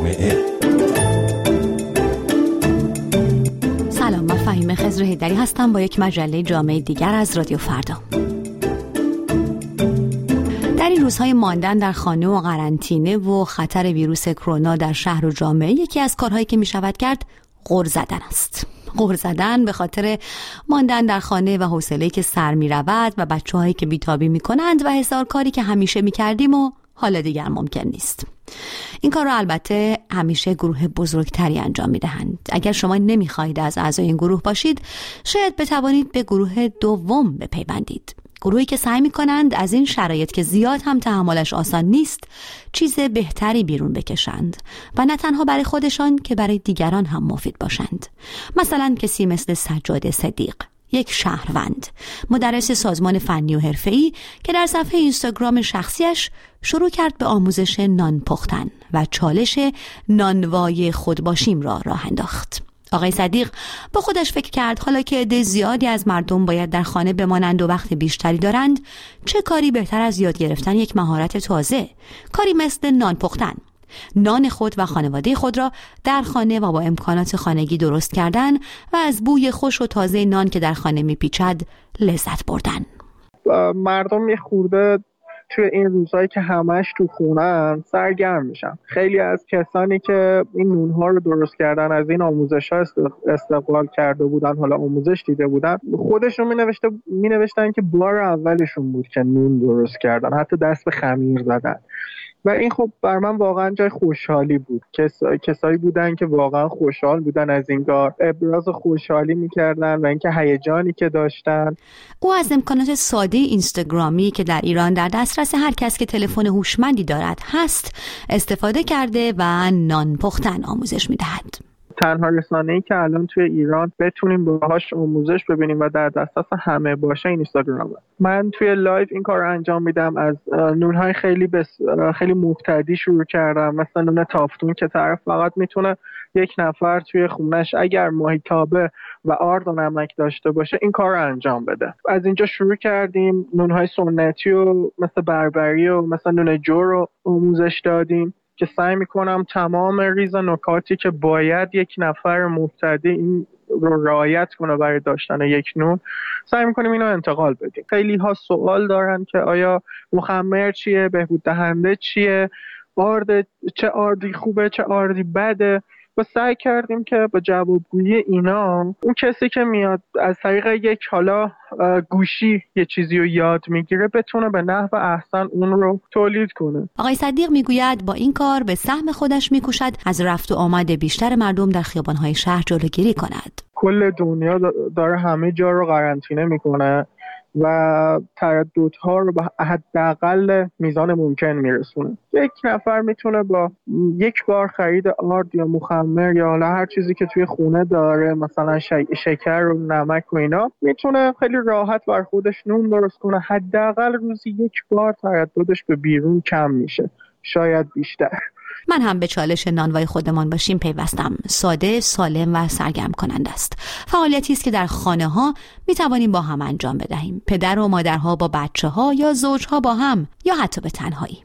جامعه. سلام، من فهیمه خضر حیدری هستم با یک مجله جامعه دیگر از رادیو فردا. در این روزهای ماندن در خانه و قرنطینه و خطر ویروس کرونا در شهر و جامعه، یکی از کارهایی که می شود کرد غر زدن است. غر زدن به خاطر ماندن در خانه و حوصله‌ای که سر می رود و بچه‌هایی که بیتابی می کنند و هزار کاری که همیشه می کردیم و حالا دیگر ممکن نیست. این کار را البته همیشه گروه بزرگتری انجام می دهند. اگر شما نمی خواهید از اعضای این گروه باشید، شاید بتوانید به گروه دوم بپیوندید. گروهی که سعی می کنند از این شرایط که زیاد هم تحملش آسان نیست چیز بهتری بیرون بکشند و نه تنها برای خودشان که برای دیگران هم مفید باشند. مثلا کسی مثل سجاد صدیق، یک شهروند، مدرس سازمان فنی و حرفه‌ای که در صفحه اینستاگرام شخصیش شروع کرد به آموزش نان پختن و چالش نانوای خودباشیم را راه انداخت. آقای صدیق با خودش فکر کرد حالا که عده زیادی از مردم باید در خانه بمانند و وقت بیشتری دارند، چه کاری بهتر از یاد گرفتن یک مهارت تازه، کاری مثل نان پختن. نان خود و خانواده خود را در خانه و با امکانات خانگی درست کردن و از بوی خوش و تازه نان که در خانه میپیچد لذت بردن. مردم یه خورده توی این روزایی که همش تو خونن سرگرم میشن. خیلی از کسانی که این نونها رو درست کردن از این آموزش‌ها استقبال کرده بودن، حالا آموزش دیده بودن، خودشون مینوشتن که بار اولشون بود که نون درست کردن، حتی دست به خمیر زدن. و این خب بر من واقعا جای خوشحالی بود. کسایی بودن که واقعا خوشحال بودن از این کار، ابراز خوشحالی میکردن و اینکه هیجانی که داشتن. او از امکانات ساده اینستاگرامی که در ایران در دسترس هر کس که تلفن هوشمندی دارد هست استفاده کرده و نان پختن آموزش میدهد. تنها رسانه‌ای که الان توی ایران بتونیم باهاش آموزش ببینیم و در دسترس همه باشه اینستاگرامه. من توی لایو این کار رو انجام میدم. از نونهای خیلی مبتدی شروع کردم، مثلا نون تافتون که طرف فقط میتونه یک نفر توی خونش اگر ماهیتابه و آرد و نمک داشته باشه این کار رو انجام بده. از اینجا شروع کردیم. نونهای سنتی و مثل بربری و مثلا نون جو رو آموزش دادیم که سعی میکنم تمام ریز نکاتی که باید یک نفر مبتدی این رو رعایت کنه برای داشتن یک نون، سعی میکنیم اینو انتقال بدیم. خیلی ها سوال دارن که آیا مخمر چیه، بهبود دهنده چیه، چه آردی خوبه چه آردی بده. و سعی کردیم که با جوابگویی اینا اون کسی که میاد از طریق یک حالا گوشی یه چیزی رو یاد میگیره بتونه به نحو احسن اون رو تولید کنه. آقای صدیق میگوید با این کار به سهم خودش میکوشد از رفت و آمد بیشتر مردم در خیابان‌های شهر جلوگیری کند. کل دنیا داره همه جا رو قرنطینه میکنه و ترددها رو به حداقل میزان ممکن میرسونه. یک نفر میتونه با یک بار خرید آرد یا مخمر یا حالا هر چیزی که توی خونه داره، مثلا شکر و نمک و اینا، میتونه خیلی راحت بر خودش نون درست کنه. حداقل روزی یک بار ترددش به بیرون کم میشه، شاید بیشتر. من هم به چالش نانوای خودمان باشیم پیوستم. ساده، سالم و سرگرم کننده است. فعالیتی است که در خانه ها می توانیم با هم انجام بدهیم. پدر و مادرها با بچه ها یا زوجها با هم یا حتی به تنهایی.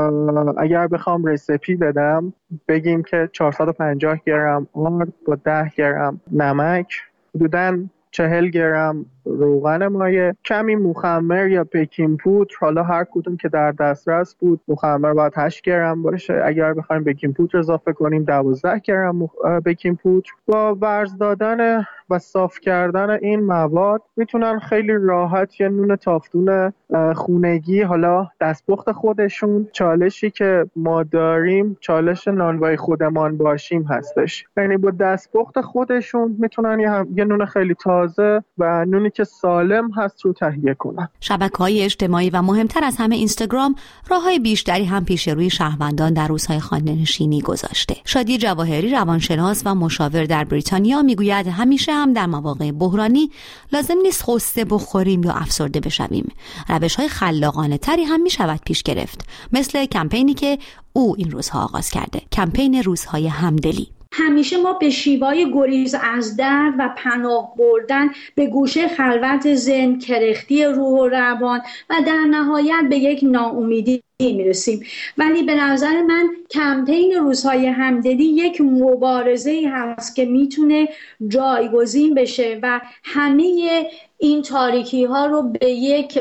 اگر بخوام رسیپی بدم بگیم که 450 گرم آرد با 10 گرم نمک، حدوداً 40 گرم روغن مایع، کمی مخمر یا بیکینگ پودر، حالا هر کدوم که در دسترس بود. مخمر باید 8 گرم باشه، اگر بخوایم بیکینگ پودر اضافه کنیم 12 گرم بیکینگ پودر. با ورز دادن و صاف کردن این مواد میتونن خیلی راحت یه نون تافتون خونگی، حالا دستپخت خودشون، چالشی که ما داریم چالش نانوای خودمان باشیم هستش، یعنی با دستپخت خودشون میتونن یه نون خیلی تازه و نونی که سالم هست رو تهیه کنن. شبکه‌های اجتماعی و مهمتر از همه اینستاگرام راههای بیشتری هم پیش روی شهروندان در روزهای خانه‌نشینی گذاشته. شادی جواهری، روانشناس و مشاور در بریتانیا، میگوید همیشه هم در مواقع بحرانی لازم نیست غصه بخوریم یا افسرده بشویم. روش‌های خلاقانه تری هم میشود پیش گرفت، مثل کمپینی که او این روزها آغاز کرده، کمپین روزهای همدلی. همیشه ما به شیوای گریز از درد و پناه بردن به گوشه خلوت ذهن، کرختی روح و روان و در نهایت به یک ناامیدی میرسیم. ولی به نظر من کمپین روزهای همدلی یک مبارزه هست که میتونه جایگزین بشه و همه این تاریکی ها رو به یک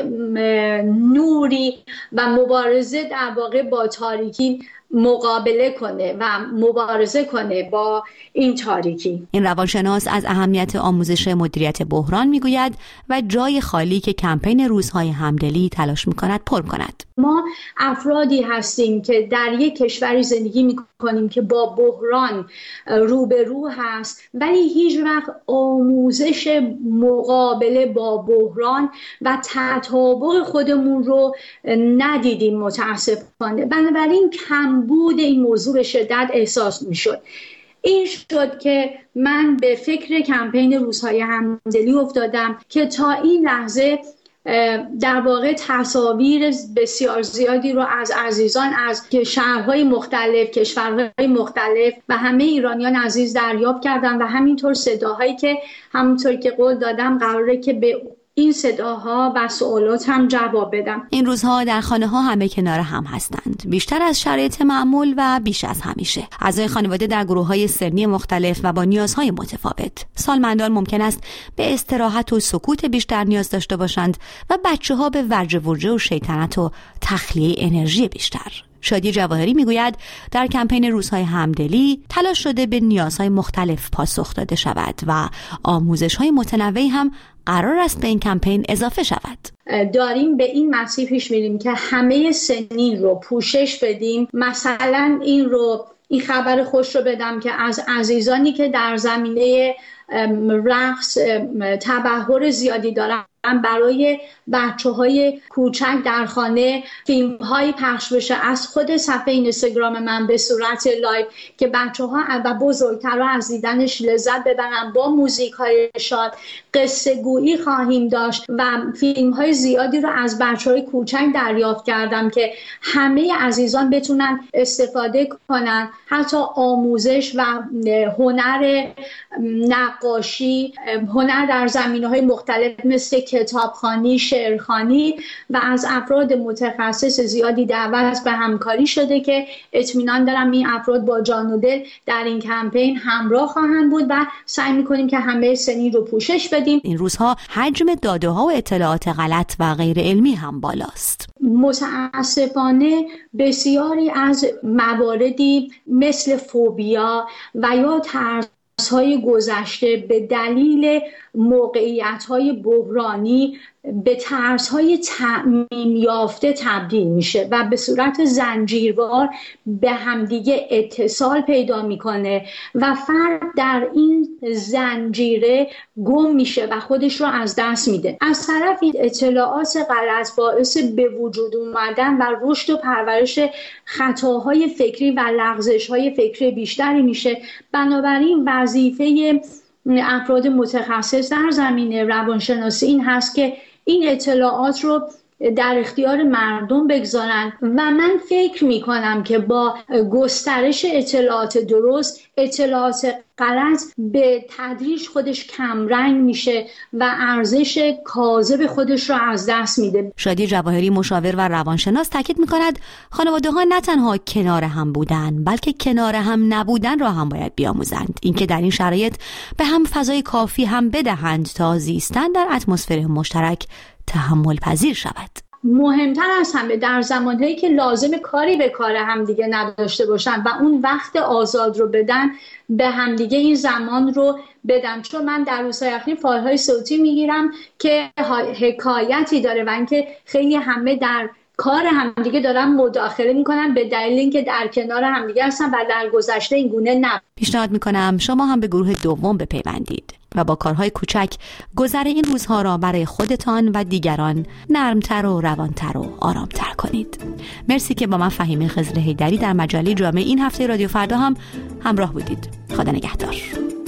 نوری و مبارزه در واقع با تاریکی مقابله کنه و مبارزه کنه با این تاریکی. این روانشناس از اهمیت آموزش مدیریت بحران میگوید و جای خالی که کمپین روزهای همدلی تلاش میکند پر کند. ما افرادی هستیم که در یک کشوری زندگی میکنیم که با بحران روبرو هست، ولی هیچ وقت آموزش مقابله با بحران و تطابق خودمون رو ندیدیم متاسفانه. بنابراین کمبود این موضوع به شدت احساس میشد. این شد که من به فکر کمپین روزهای همدلی افتادم که تا این لحظه در واقع تصاویر بسیار زیادی رو از عزیزان از شهرهای مختلف، کشورهای مختلف و همه ایرانیان عزیز دریافت کردم و همینطور صداهایی که همونطور که قول دادم قراره که به این صداها و سوالات هم جواب بدم. این روزها در خانه ها همه کنار هم هستند، بیشتر از شرایط معمول و بیش از همیشه. اعضای خانواده در گروه‌های سنی مختلف و با نیازهای متفاوت. سالمندان ممکن است به استراحت و سکوت بیشتر نیاز داشته باشند و بچه‌ها به ورجه ورجه و شیطنت و تخلیه انرژی بیشتر. شادی جواهری میگوید در کمپین روزهای همدلی تلاش شده به نیازهای مختلف پاسخ داده شود و آموزش‌های متنوعی هم قرار است به این کمپین اضافه شود. داریم به این مسیر پیش میریم که همه سنین رو پوشش بدیم. مثلا این خبر خوش رو بدم که از عزیزانی که در زمینه رقص تبحر زیادی دارن برای بچه‌های کوچک در خانه فیلم‌هایی پخش بشه از خود صفحه اینستاگرام من به صورت لایو که بچه‌ها و بزرگترها از دیدنش لذت ببرن. با موزیک‌های شاد قصه گویی خواهیم داشت و فیلم‌های زیادی رو از بچه‌های کوچک دریافت کردم که همه عزیزان بتونن استفاده کنن. حتی آموزش و هنر نقاشی، هنر در زمینه‌های مختلف مثل کتابخوانی، شعرخوانی و از افراد متخصص زیادی دعوت به همکاری شده که اطمینان دارم این افراد با جان و دل در این کمپین همراه خواهند بود و سعی می‌کنیم که همه سنین رو پوشش بدیم. این روزها حجم داده‌ها و اطلاعات غلط و غیر علمی هم بالاست. متاسفانه بسیاری از مواردی مثل فوبیا و یا ترس‌های گذشته به دلیل موقعیت‌های بحرانی به ترس‌های تعمیم یافته تبدیل میشه و به صورت زنجیروار به همدیگه اتصال پیدا میکنه و فرد در این زنجیره گم میشه و خودش رو از دست میده. از طرفی اطلاعات غلط باعث به وجود اومدن و رشد و پرورش خطاهای فکری و لغزش‌های فکری بیشتری میشه. بنابراین وظیفه افراد متخصص در زمینه روانشناسی این هست که این اطلاعات رو در اختیار مردم بگذارن و من فکر می کنم که با گسترش اطلاعات درست، اطلاعات غلط به تدریج خودش کمرنگ میشه و ارزش کاذب خودش رو از دست میده. شادی جواهری مشاور و روانشناس تاکید میکند خانواده ها نه تنها کنار هم بودن بلکه کنار هم نبودن را هم باید بیاموزند. اینکه در این شرایط به هم فضای کافی هم بدهند تا زیستن در اتمسفر مشترک تحمل پذیر شود. مهمتر از همه در زمانهایی که لازم کاری به کار همدیگه نداشته باشن و اون وقت آزاد رو بدن به همدیگه این زمان رو بدن. چون من در روزهای اخیر فایل‌های صوتی میگیرم که حکایتی داره و اینکه خیلی همه در کار همدیگه دارن مداخله میکنن به دلیل اینکه در کنار همدیگه هستن و در گذشته این گونه نبود. پیشنهاد میکنم شما هم به گروه دوم بپیوندید و با کارهای کوچک گذر این روزها را برای خودتان و دیگران نرمتر و روانتر و آرامتر کنید. مرسی که با من فهیمه خضر حیدری در مجله جامعه این هفته رادیو فردا هم همراه بودید. خدا نگهدار.